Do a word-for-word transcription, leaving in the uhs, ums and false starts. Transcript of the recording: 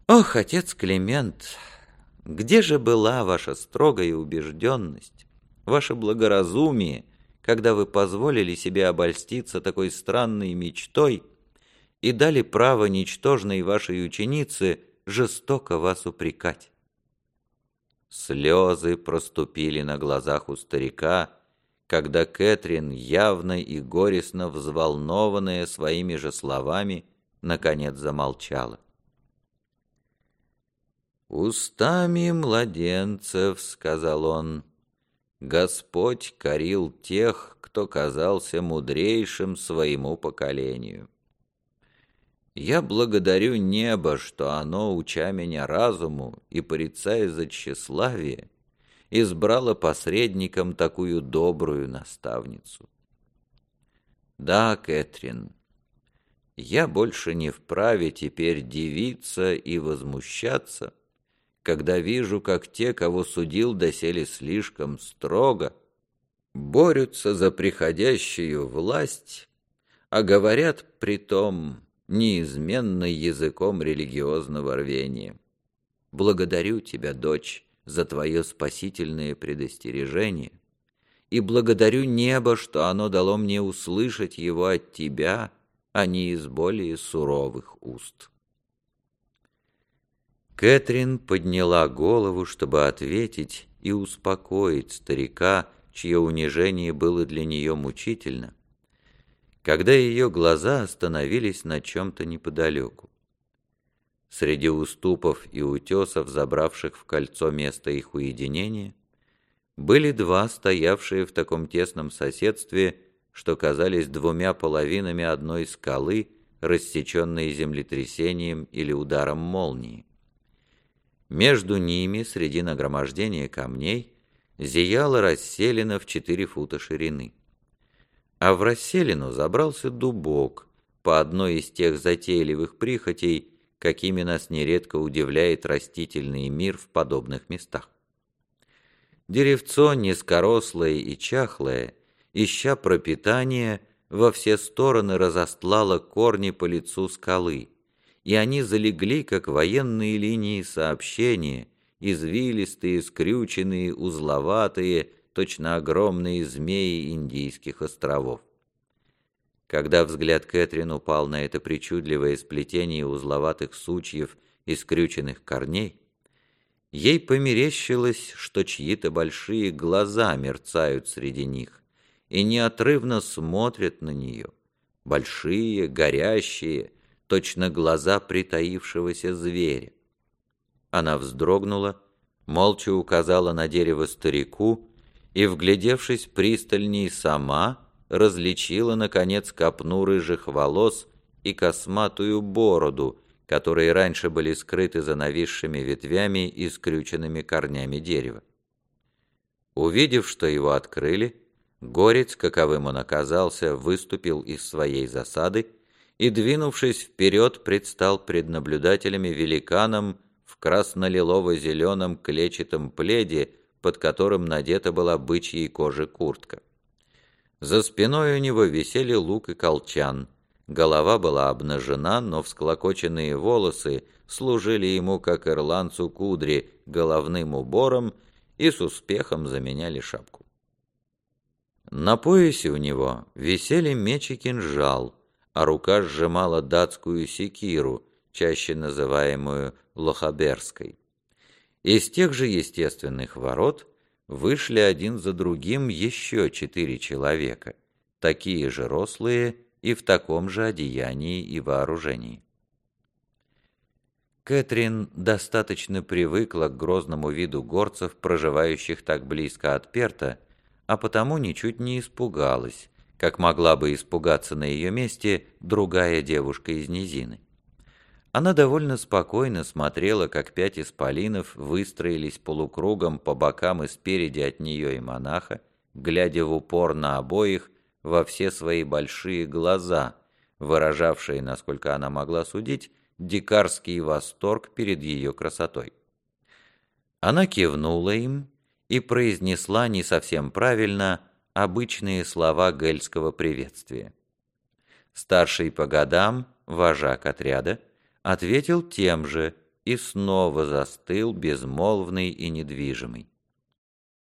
Ох, отец Климент, где же была ваша строгая убежденность, ваше благоразумие, когда вы позволили себе обольститься такой странной мечтой и дали право ничтожной вашей ученице жестоко вас упрекать? Слезы проступили на глазах у старика, когда Кэтрин, явно и горестно взволнованная своими же словами, наконец замолчала. «Устами младенцев, — сказал он, — Господь корил тех, кто казался мудрейшим своему поколению. Я благодарю небо, что оно, уча меня разуму и порицая за тщеславие, избрало посредником такую добрую наставницу. Да, Кэтрин, я больше не вправе теперь дивиться и возмущаться, когда вижу, как те, кого судил доселе слишком строго, борются за приходящую власть, а говорят притом неизменно языком религиозного рвения. Благодарю тебя, дочь, за твое спасительное предостережение, и благодарю небо, что оно дало мне услышать его от тебя, а не из более суровых уст». Кэтрин подняла голову, чтобы ответить и успокоить старика, чье унижение было для нее мучительно, когда ее глаза остановились на чем-то неподалеку. Среди уступов и утесов, забравших в кольцо место их уединения, были два, стоявшие в таком тесном соседстве, что казались двумя половинами одной скалы, рассеченной землетрясением или ударом молнии. Между ними, среди нагромождения камней, зияла расселина в четыре фута ширины. А в расселину забрался дубок, по одной из тех затейливых прихотей, какими нас нередко удивляет растительный мир в подобных местах. Деревцо, низкорослое и чахлое, ища пропитания, во все стороны разостлало корни по лицу скалы, и они залегли, как военные линии сообщения, извилистые, скрюченные, узловатые, точно огромные змеи Индийских островов. Когда взгляд Кэтрин упал на это причудливое сплетение узловатых сучьев и скрюченных корней, ей померещилось, что чьи-то большие глаза мерцают среди них и неотрывно смотрят на нее, большие, горящие, точно глаза притаившегося зверя. Она вздрогнула, молча указала на дерево старику и, вглядевшись пристальней, сама различила, наконец, копну рыжих волос и косматую бороду, которые раньше были скрыты за нависшими ветвями и скрюченными корнями дерева. Увидев, что его открыли, горец, каковым он оказался, выступил из своей засады и, двинувшись вперед, предстал пред наблюдателями великаном в красно-лилово-зеленом клетчатом пледе, под которым надета была бычьей кожи куртка. За спиной у него висели лук и колчан, голова была обнажена, но всклокоченные волосы служили ему, как ирландцу кудри, головным убором и с успехом заменяли шапку. На поясе у него висели меч и кинжал, а рука сжимала датскую секиру, чаще называемую лохаберской. Из тех же естественных ворот вышли один за другим еще четыре человека, такие же рослые и в таком же одеянии и вооружении. Кэтрин достаточно привыкла к грозному виду горцев, проживающих так близко от Перта, а потому ничуть не испугалась, как могла бы испугаться на ее месте другая девушка из низины. Она довольно спокойно смотрела, как пять исполинов выстроились полукругом по бокам и спереди от нее и монаха, глядя в упор на обоих во все свои большие глаза, выражавшие, насколько она могла судить, дикарский восторг перед ее красотой. Она кивнула им и произнесла не совсем правильно обычные слова гельского приветствия. Старший по годам, вожак отряда, ответил тем же, и снова застыл, безмолвный и недвижимый.